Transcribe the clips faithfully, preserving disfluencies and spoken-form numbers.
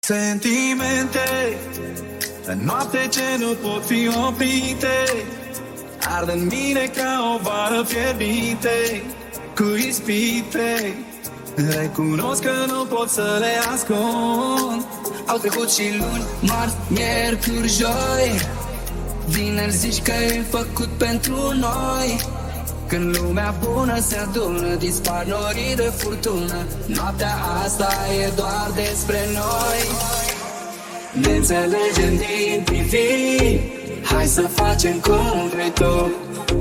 Sentimente, în noapte ce nu pot fi oprite, ard în mine ca o vară fierbinte, cu ispite. Recunosc că nu pot să le ascund. Au trecut și luni, marți, miercuri, joi, vineri zici că e făcut pentru noi. Când lumea bună se adună, dispar norii de furtună. Noaptea asta e doar despre noi. Ne înțelegem din priviri, hai să facem cum vrei tu.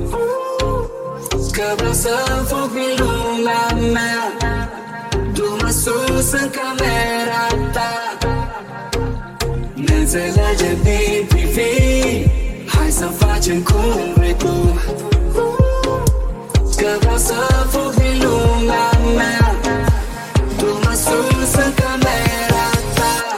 Că vreau să foc din lumea mea, du-mă sus în camera ta. Ne înțelegem din priviri, hai să facem cum vrei tu. Că vreau să fug din lumea mea, du-mă sus în camera ta.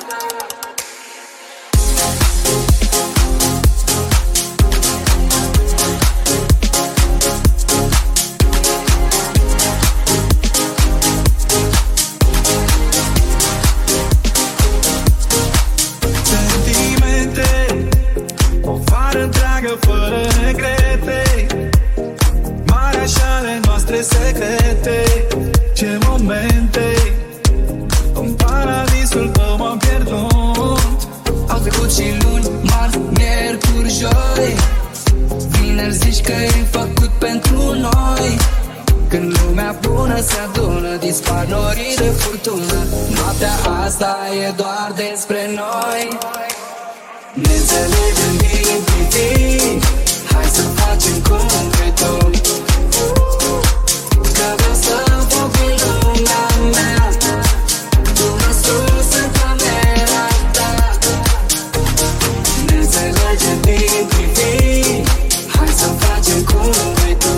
Sentimente, o vară întreagă fără regrete, marea și ale noastre secrete. Ce momente, în paradisul tău m-am pierdut. Au trecut și luni, marți, miercuri, joi, vineri zici că e făcut pentru noi. Când lumea bună se adună, dispar norii de furtună. Noaptea asta e doar despre noi. Ne înțelegem din priviri, hai să facem cum vrei tu. Că vreau să foc din lumea mea, du-mă sus în camera ta. Ne înțelegem din priviri, hai să facem cum vrei tu.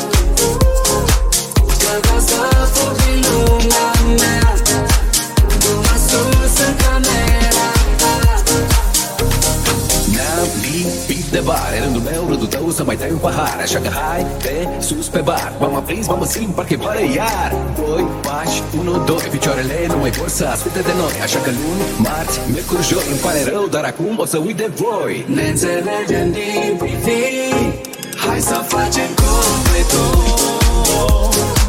Că vreau să foc din lumea mea, du-mă sus în camera ta. Ne-am lipit de bar, e rândul meu, rândul tău să mai dai un pahar. Așa că hai de sus pe bar, m-am aprins, m-am simt, parcă-i vară iar. Doi pași, unu, doi, picioarele nu mai vor să asculte de noi. Așa că luni, marți, miercuri, joi, îmi pare rău, dar acum o să uit de voi. Ne înțelegem din priviri, hai să facem cum vrei tu.